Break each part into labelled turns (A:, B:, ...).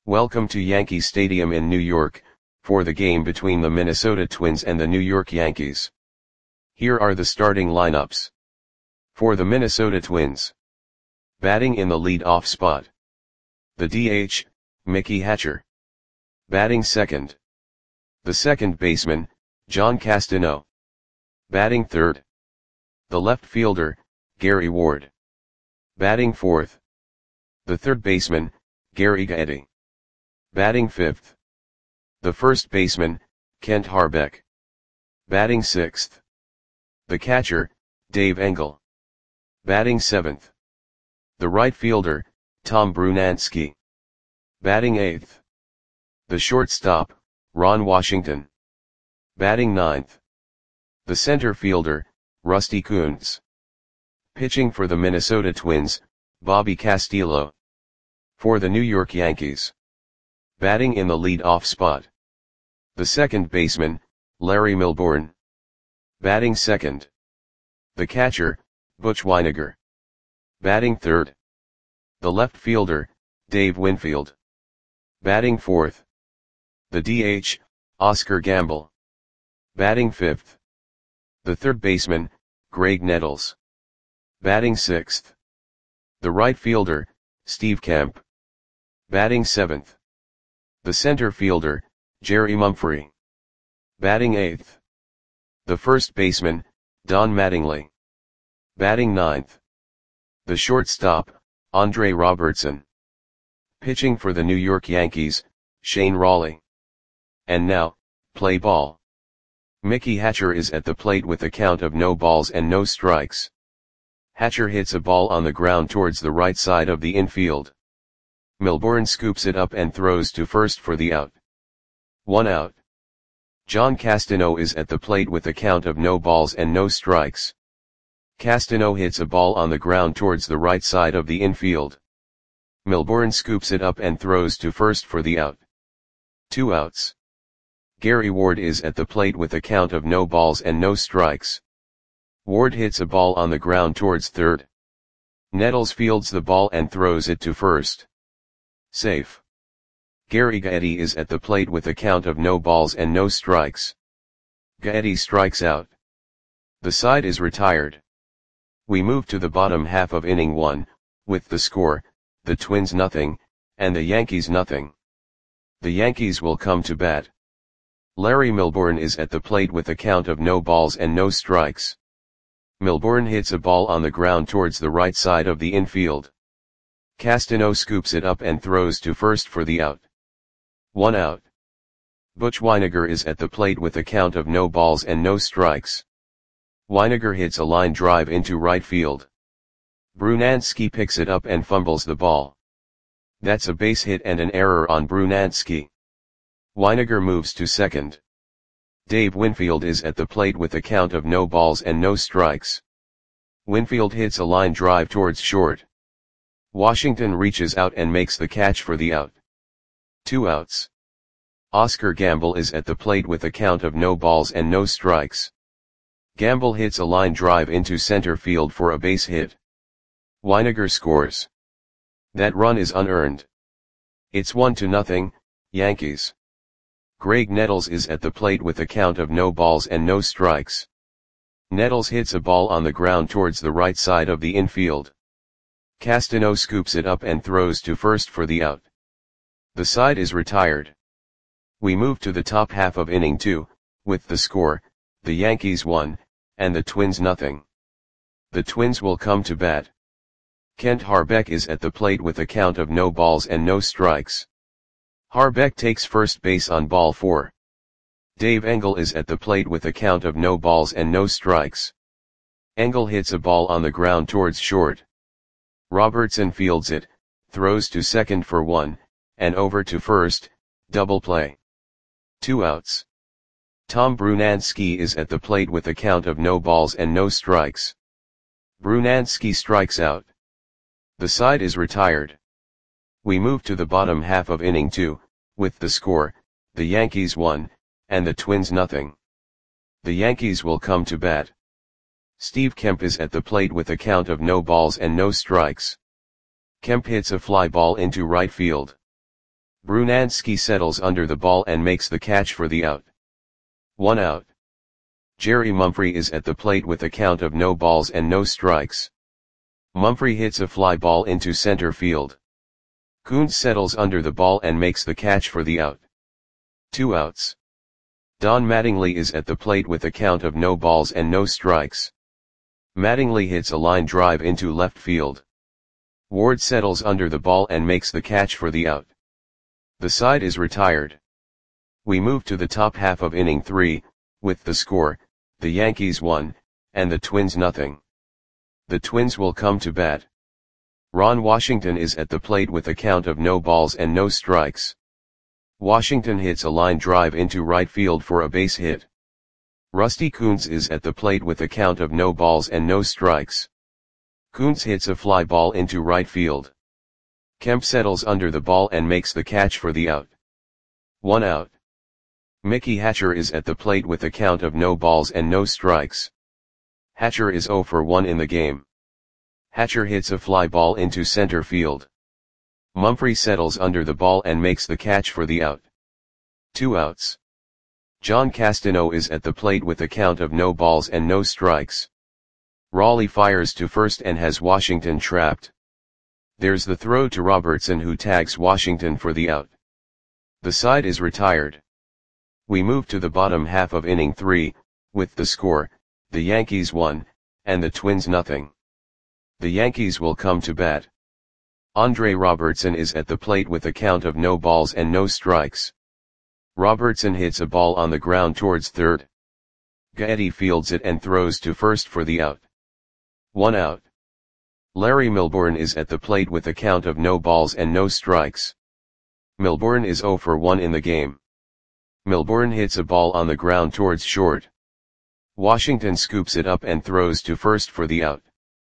A: Welcome to Yankee Stadium in New York, for the game between the Minnesota Twins and the New York Yankees. Here are the starting lineups. For the Minnesota Twins. Batting in the lead-off spot. The DH, Mickey Hatcher. Batting second. The second baseman, John Castano. Batting third. The left fielder, Gary Ward. Batting fourth. The third baseman, Gary Gaetti. Batting fifth. The first baseman, Kent Hrbek. Batting sixth. The catcher, Dave Engel. Batting seventh. The right fielder, Tom Brunansky. Batting eighth. The shortstop, Ron Washington. Batting ninth. The center fielder, Rusty Kuntz. Pitching for the Minnesota Twins, Bobby Castillo. For the New York Yankees. Batting in the lead-off spot. The second baseman, Larry Milbourne. Batting second. The catcher, Butch Wynegar. Batting third. The left fielder, Dave Winfield. Batting fourth. The DH, Oscar Gamble. Batting fifth. The third baseman, Greg Nettles. Batting sixth. The right fielder, Steve Kemp. Batting seventh. The center fielder, Jerry Mumphrey. Batting eighth. The first baseman, Don Mattingly. Batting ninth. The shortstop, Andre Robertson. Pitching for the New York Yankees, Shane Rawley. And now, play ball. Mickey Hatcher is at the plate with a count of no balls and no strikes. Hatcher hits a ball on the ground towards the right side of the infield. Milbourne scoops it up and throws to first for the out. 1 out. John Castano is at the plate with a count of no balls and no strikes. Castano hits a ball on the ground towards the right side of the infield. Milbourne scoops it up and throws to first for the out. 2 outs. Gary Ward is at the plate with a count of no balls and no strikes. Ward hits a ball on the ground towards third. Nettles fields the ball and throws it to first. Safe. Gary Gaetti is at the plate with a count of no balls and no strikes. Gaetti strikes out. The side is retired. We move to the bottom half of inning 1, with the score, the Twins nothing, and the Yankees nothing. The Yankees will come to bat. Larry Milbourne is at the plate with a count of no balls and no strikes. Milbourne hits a ball on the ground towards the right side of the infield. Castano scoops it up and throws to first for the out. 1 out. Butch Wynegar is at the plate with a count of no balls and no strikes. Wynegar hits a line drive into right field. Brunansky picks it up and fumbles the ball. That's a base hit and an error on Brunansky. Wynegar moves to second. Dave Winfield is at the plate with a count of no balls and no strikes. Winfield hits a line drive towards short. Washington reaches out and makes the catch for the out. 2 outs. Oscar Gamble is at the plate with a count of no balls and no strikes. Gamble hits a line drive into center field for a base hit. Wynegar scores. That run is unearned. It's 1-0, Yankees. Greg Nettles is at the plate with a count of no balls and no strikes. Nettles hits a ball on the ground towards the right side of the infield. Castano scoops it up and throws to first for the out. The side is retired. We move to the top half of inning 2, with the score, the Yankees 1, and the Twins nothing. The Twins will come to bat. Kent Hrbek is at the plate with a count of no balls and no strikes. Hrbek takes first base on ball 4. Dave Engel is at the plate with a count of no balls and no strikes. Engel hits a ball on the ground towards short. Robertson fields it, throws to second for 1, and over to first, double play. 2 outs. Tom Brunansky is at the plate with a count of no balls and no strikes. Brunansky strikes out. The side is retired. We move to the bottom half of inning 2, with the score, the Yankees 1, and the Twins nothing. The Yankees will come to bat. Steve Kemp is at the plate with a count of no balls and no strikes. Kemp hits a fly ball into right field. Brunansky settles under the ball and makes the catch for the out. 1 out. Jerry Mumphrey is at the plate with a count of no balls and no strikes. Mumphrey hits a fly ball into center field. Coons settles under the ball and makes the catch for the out. 2 outs. Don Mattingly is at the plate with a count of no balls and no strikes. Mattingly hits a line drive into left field. Ward settles under the ball and makes the catch for the out. The side is retired. We move to the top half of inning 3, with the score, the Yankees 1, and the Twins nothing. The Twins will come to bat. Ron Washington is at the plate with a count of no balls and no strikes. Washington hits a line drive into right field for a base hit. Rusty Coons is at the plate with a count of no balls and no strikes. Coons hits a fly ball into right field. Kemp settles under the ball and makes the catch for the out. 1 out. Mickey Hatcher is at the plate with a count of no balls and no strikes. Hatcher is 0 for 1 in the game. Hatcher hits a fly ball into center field. Mumphrey settles under the ball and makes the catch for the out. 2 outs. John Castano is at the plate with a count of no balls and no strikes. Raleigh fires to first and has Washington trapped. There's the throw to Robertson, who tags Washington for the out. The side is retired. We move to the bottom half of inning 3, with the score, the Yankees 1, and the Twins nothing. The Yankees will come to bat. Andre Robertson is at the plate with a count of no balls and no strikes. Robertson hits a ball on the ground towards third. Gaetti fields it and throws to first for the out. 1 out. Larry Milbourne is at the plate with a count of no balls and no strikes. Milbourne is 0 for 1 in the game. Milbourne hits a ball on the ground towards short. Washington scoops it up and throws to first for the out.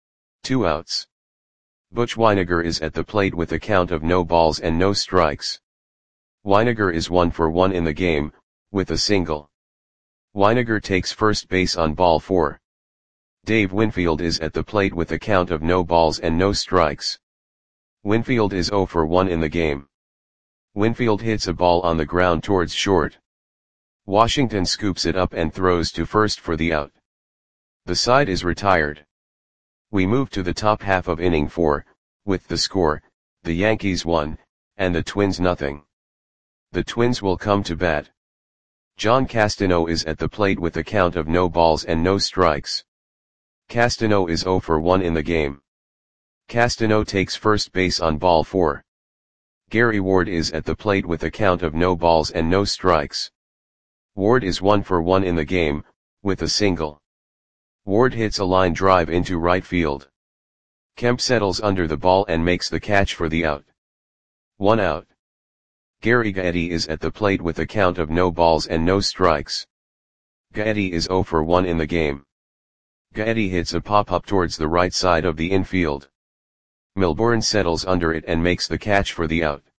A: 2 outs. Butch Wynegar is at the plate with a count of no balls and no strikes. Wynegar is 1 for 1 in the game, with a single. Wynegar takes first base on ball 4. Dave Winfield is at the plate with a count of no balls and no strikes. Winfield is 0 for 1 in the game. Winfield hits a ball on the ground towards short. Washington scoops it up and throws to first for the out. The side is retired. We move to the top half of inning 4, with the score, the Yankees 1, and the Twins nothing. The Twins will come to bat. John Castano is at the plate with a count of no balls and no strikes. Castano is 0 for 1 in the game. Castano takes first base on ball 4. Gary Ward is at the plate with a count of no balls and no strikes. Ward is 1 for 1 in the game, with a single. Ward hits a line drive into right field. Kemp settles under the ball and makes the catch for the out. 1 out. Gary Gaetti is at the plate with a count of no balls and no strikes. Gaetti is 0 for 1 in the game. Gaetti hits a pop-up towards the right side of the infield. Milbourne settles under it and makes the catch for the out.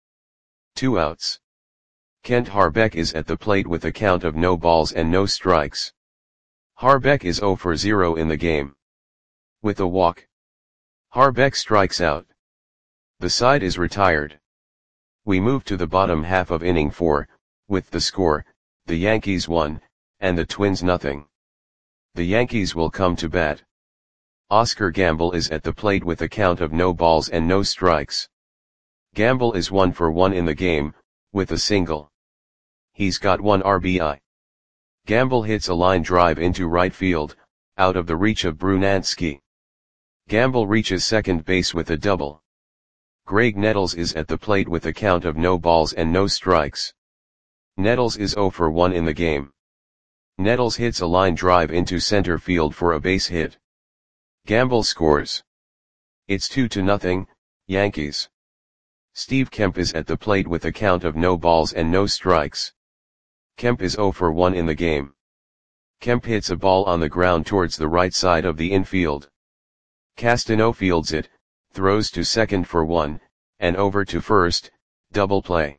A: 2 outs. Kent Harbeck is at the plate with a count of no balls and no strikes. Harbeck is 0 for 0 in the game. With a walk. Harbeck strikes out. The side is retired. We move to the bottom half of inning 4, with the score, the Yankees 1, and the Twins nothing. The Yankees will come to bat. Oscar Gamble is at the plate with a count of no balls and no strikes. Gamble is 1 for 1 in the game, with a single. He's got 1 RBI. Gamble hits a line drive into right field, out of the reach of Brunansky. Gamble reaches second base with a double. Greg Nettles is at the plate with a count of no balls and no strikes. Nettles is 0 for 1 in the game. Nettles hits a line drive into center field for a base hit. Gamble scores. It's 2-0, Yankees. Steve Kemp is at the plate with a count of no balls and no strikes. Kemp is 0 for 1 in the game. Kemp hits a ball on the ground towards the right side of the infield. Castano fields it, throws to second for 1, and over to first, double play.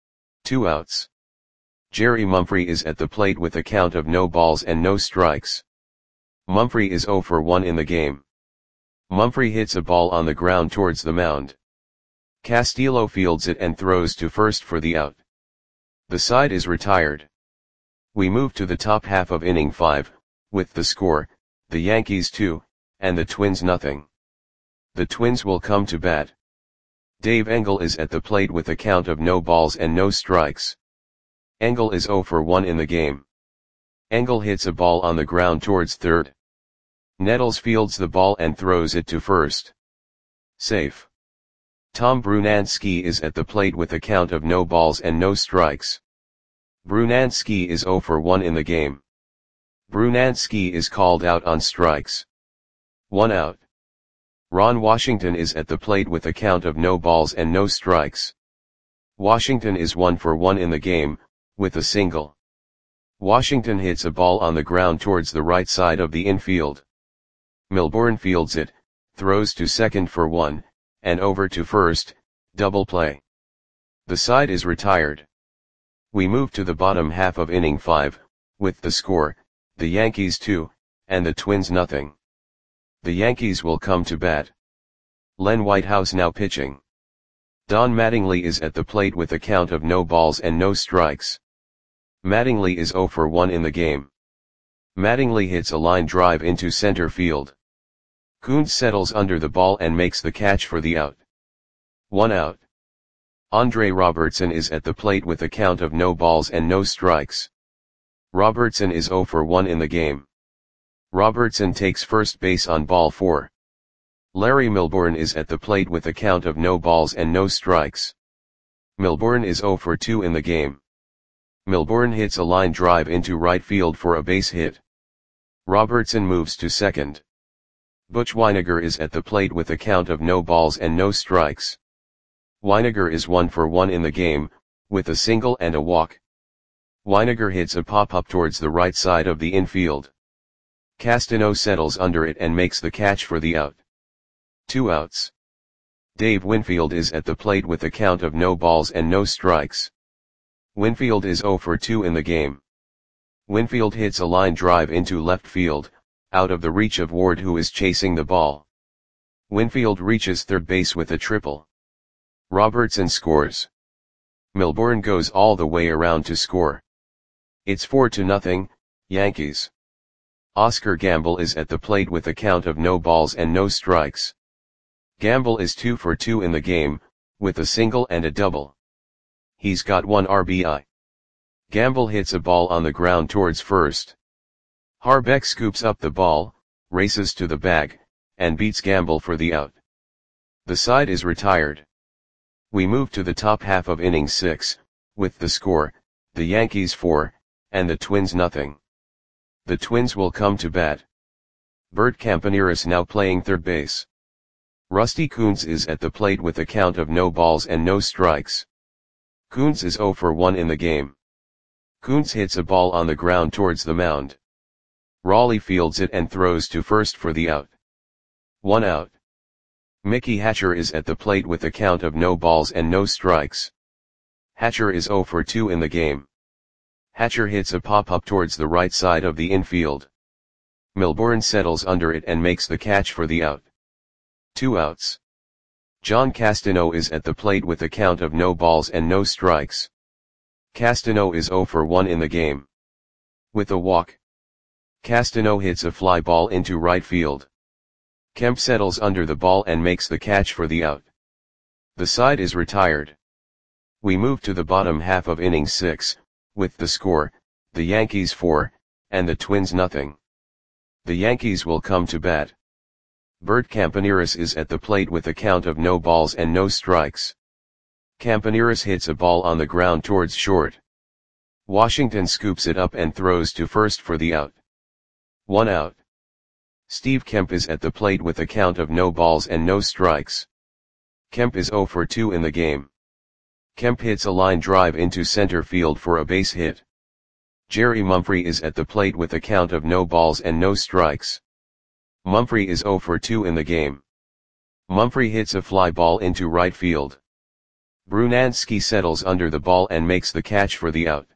A: 2 outs. Jerry Mumphrey is at the plate with a count of no balls and no strikes. Mumphrey is 0 for 1 in the game. Mumphrey hits a ball on the ground towards the mound. Castillo fields it and throws to first for the out. The side is retired. We move to the top half of inning 5, with the score, the Yankees 2, and the Twins nothing. The Twins will come to bat. Dave Engel is at the plate with a count of no balls and no strikes. Engel is 0 for 1 in the game. Engel hits a ball on the ground towards third. Nettles fields the ball and throws it to first. Safe. Tom Brunansky is at the plate with a count of no balls and no strikes. Brunansky is 0 for 1 in the game. Brunansky is called out on strikes. 1 out. Ron Washington is at the plate with a count of no balls and no strikes. Washington is 1 for 1 in the game, with a single. Washington hits a ball on the ground towards the right side of the infield. Milbourne fields it, throws to second for 1, and over to first, double play. The side is retired. We move to the bottom half of inning 5, with the score, the Yankees 2, and the Twins nothing. The Yankees will come to bat. Len Whitehouse now pitching. Don Mattingly is at the plate with a count of no balls and no strikes. Mattingly is 0 for 1 in the game. Mattingly hits a line drive into center field. Coons settles under the ball and makes the catch for the out. 1 out. Andre Robertson is at the plate with a count of no balls and no strikes. Robertson is 0 for 1 in the game. Robertson takes first base on ball 4. Larry Milbourne is at the plate with a count of no balls and no strikes. Milbourne is 0 for 2 in the game. Milbourne hits a line drive into right field for a base hit. Robertson moves to second. Butch Wynegar is at the plate with a count of no balls and no strikes. Wynegar is 1 for 1 in the game, with a single and a walk. Wynegar hits a pop-up towards the right side of the infield. Castano settles under it and makes the catch for the out. 2 outs. Dave Winfield is at the plate with a count of no balls and no strikes. Winfield is 0 for 2 in the game. Winfield hits a line drive into left field, out of the reach of Ward who is chasing the ball. Winfield reaches third base with a triple. Robertson scores. Milbourne goes all the way around to score. It's 4-0, Yankees. Oscar Gamble is at the plate with a count of no balls and no strikes. Gamble is 2 for 2 in the game, with a single and a double. He's got 1 RBI. Gamble hits a ball on the ground towards first. Harbeck scoops up the ball, races to the bag, and beats Gamble for the out. The side is retired. We move to the top half of inning 6, with the score, the Yankees 4, and the Twins nothing. The Twins will come to bat. Bert Campaneris now playing third base. Rusty Coons is at the plate with a count of no balls and no strikes. Coons is 0 for 1 in the game. Coons hits a ball on the ground towards the mound. Raleigh fields it and throws to first for the out. 1 out. Mickey Hatcher is at the plate with a count of no balls and no strikes. Hatcher is 0 for 2 in the game. Hatcher hits a pop-up towards the right side of the infield. Milbourne settles under it and makes the catch for the out. 2 outs. John Castano is at the plate with a count of no balls and no strikes. Castano is 0 for 1 in the game. With a walk. Castano hits a fly ball into right field. Kemp settles under the ball and makes the catch for the out. The side is retired. We move to the bottom half of inning 6, with the score, the Yankees 4, and the Twins nothing. The Yankees will come to bat. Bert Campaneris is at the plate with a count of no balls and no strikes. Campaneris hits a ball on the ground towards short. Washington scoops it up and throws to first for the out. 1 out. Steve Kemp is at the plate with a count of no balls and no strikes. Kemp is 0 for 2 in the game. Kemp hits a line drive into center field for a base hit. Jerry Mumphrey is at the plate with a count of no balls and no strikes. Mumphrey is 0 for 2 in the game. Mumphrey hits a fly ball into right field. Brunansky settles under the ball and makes the catch for the out.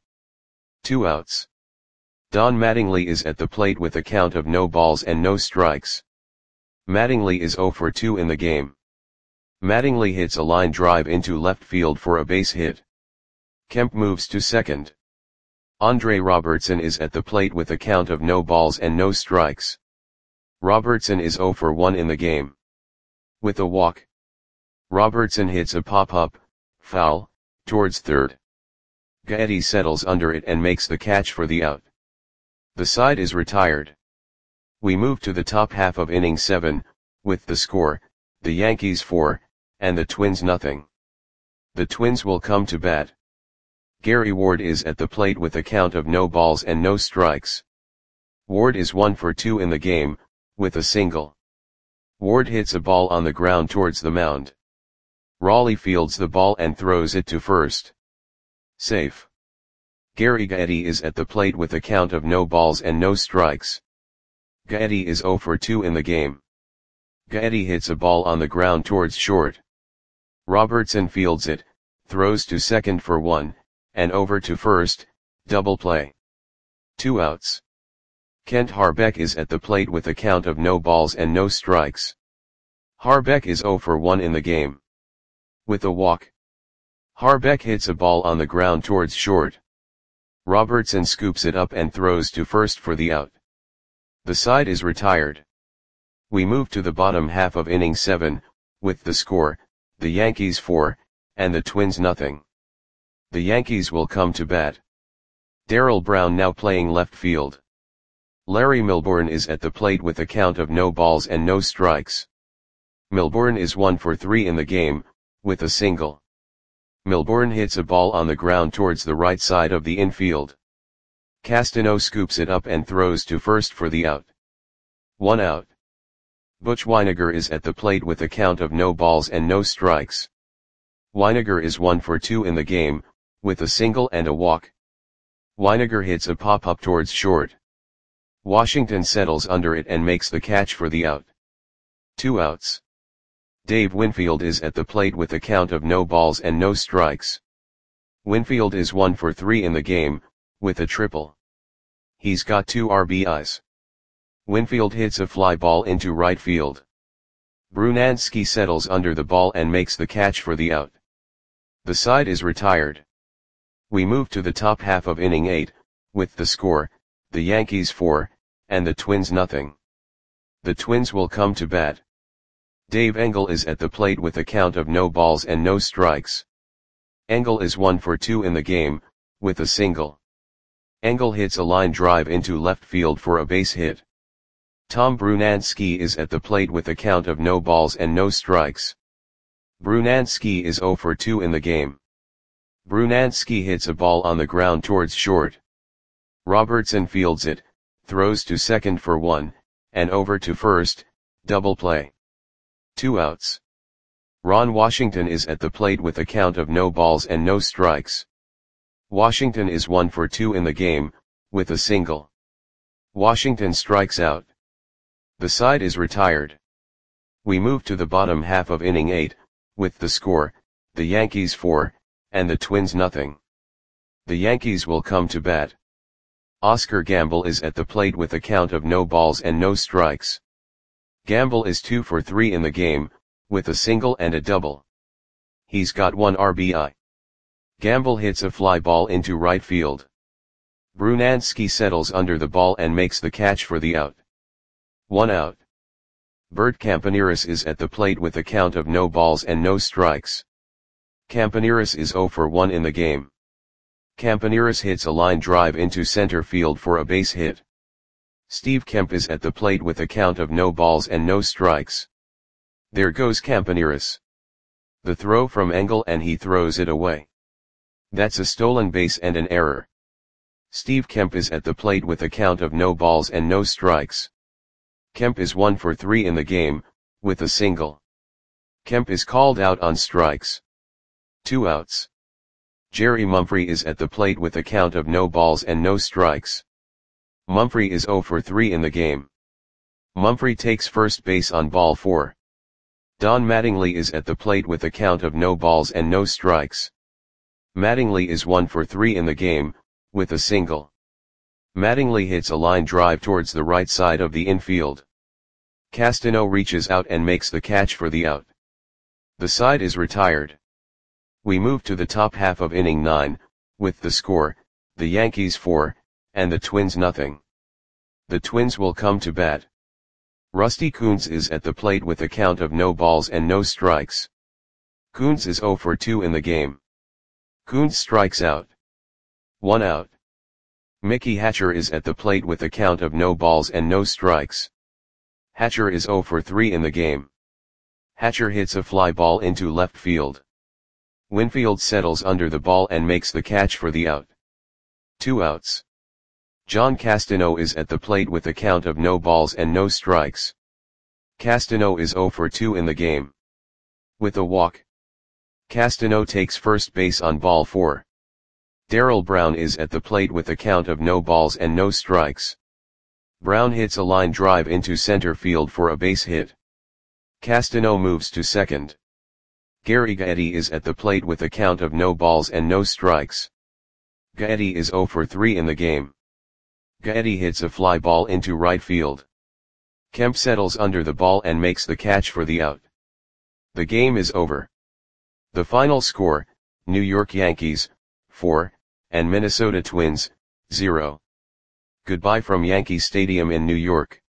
A: 2 outs. Don Mattingly is at the plate with a count of no balls and no strikes. Mattingly is 0 for 2 in the game. Mattingly hits a line drive into left field for a base hit. Kemp moves to second. Andre Robertson is at the plate with a count of no balls and no strikes. Robertson is 0 for 1 in the game. With a walk, Robertson hits a pop-up, foul, towards third. Gaetti settles under it and makes the catch for the out. The side is retired. We move to the top half of inning 7, with the score, the Yankees 4, and the Twins nothing. The Twins will come to bat. Gary Ward is at the plate with a count of no balls and no strikes. Ward is 1 for 2 in the game, with a single. Ward hits a ball on the ground towards the mound. Raleigh fields the ball and throws it to first. Safe. Gary Gaetti is at the plate with a count of no balls and no strikes. Gaetti is 0 for 2 in the game. Gaetti hits a ball on the ground towards short. Robertson fields it, throws to second for 1, and over to first, double play. 2 outs. Kent Harbeck is at the plate with a count of no balls and no strikes. Harbeck is 0 for 1 in the game. With a walk, Harbeck hits a ball on the ground towards short. Robertson scoops it up and throws to first for the out. The side is retired. We move to the bottom half of inning 7, with the score, the Yankees 4, and the Twins nothing. The Yankees will come to bat. Darrell Brown now playing left field. Larry Milbourne is at the plate with a count of no balls and no strikes. Milbourne is 1 for 3 in the game, with a single. Milbourne hits a ball on the ground towards the right side of the infield. Castano scoops it up and throws to first for the out. 1 out. Butch Wynegar is at the plate with a count of no balls and no strikes. Wynegar is 1 for 2 in the game, with a single and a walk. Wynegar hits a pop-up towards short. Washington settles under it and makes the catch for the out. 2 outs. Dave Winfield is at the plate with a count of no balls and no strikes. Winfield is 1 for 3 in the game, with a triple. He's got 2 RBIs. Winfield hits a fly ball into right field. Brunansky settles under the ball and makes the catch for the out. The side is retired. We move to the top half of inning 8, with the score, the Yankees 4, and the Twins nothing. The Twins will come to bat. Dave Engel is at the plate with a count of no balls and no strikes. Engel is 1 for 2 in the game, with a single. Engel hits a line drive into left field for a base hit. Tom Brunansky is at the plate with a count of no balls and no strikes. Brunansky is 0 for 2 in the game. Brunansky hits a ball on the ground towards short. Robertson fields it, throws to second for 1, and over to first, double play. 2 outs. Ron Washington is at the plate with a count of no balls and no strikes. Washington is 1 for 2 in the game, with a single. Washington strikes out. The side is retired. We move to the bottom half of inning 8, with the score, the Yankees 4, and the Twins nothing. The Yankees will come to bat. Oscar Gamble is at the plate with a count of no balls and no strikes. Gamble is 2 for 3 in the game, with a single and a double. He's got 1 RBI. Gamble hits a fly ball into right field. Brunansky settles under the ball and makes the catch for the out. 1 out. Bert Campaneris is at the plate with a count of no balls and no strikes. Campaneris is 0 for 1 in the game. Campaneris hits a line drive into center field for a base hit. Steve Kemp is at the plate with a count of no balls and no strikes. There goes Campaneris. The throw from Engel and he throws it away. That's a stolen base and an error. Steve Kemp is at the plate with a count of no balls and no strikes. Kemp is 1 for 3 in the game, with a single. Kemp is called out on strikes. 2 outs. Jerry Mumphrey is at the plate with a count of no balls and no strikes. Mumphrey is 0 for 3 in the game. Mumphrey takes first base on ball 4. Don Mattingly is at the plate with a count of no balls and no strikes. Mattingly is 1 for 3 in the game, with a single. Mattingly hits a line drive towards the right side of the infield. Castano reaches out and makes the catch for the out. The side is retired. We move to the top half of inning 9, with the score, the Yankees 4, and the Twins nothing. The Twins will come to bat. Rusty Kuntz is at the plate with a count of no balls and no strikes. Kuntz is 0 for 2 in the game. Kuntz strikes out. 1 out. Mickey Hatcher is at the plate with a count of no balls and no strikes. Hatcher is 0 for 3 in the game. Hatcher hits a fly ball into left field. Winfield settles under the ball and makes the catch for the out. 2 outs. John Castano is at the plate with a count of no balls and no strikes. Castano is 0 for 2 in the game. With a walk, Castano takes first base on ball 4. Darrell Brown is at the plate with a count of no balls and no strikes. Brown hits a line drive into center field for a base hit. Castano moves to second. Gary Gaetti is at the plate with a count of no balls and no strikes. Gaetti is 0 for 3 in the game. Gaetti hits a fly ball into right field. Kemp settles under the ball and makes the catch for the out. The game is over. The final score, New York Yankees, 4, and Minnesota Twins, 0. Goodbye from Yankee Stadium in New York.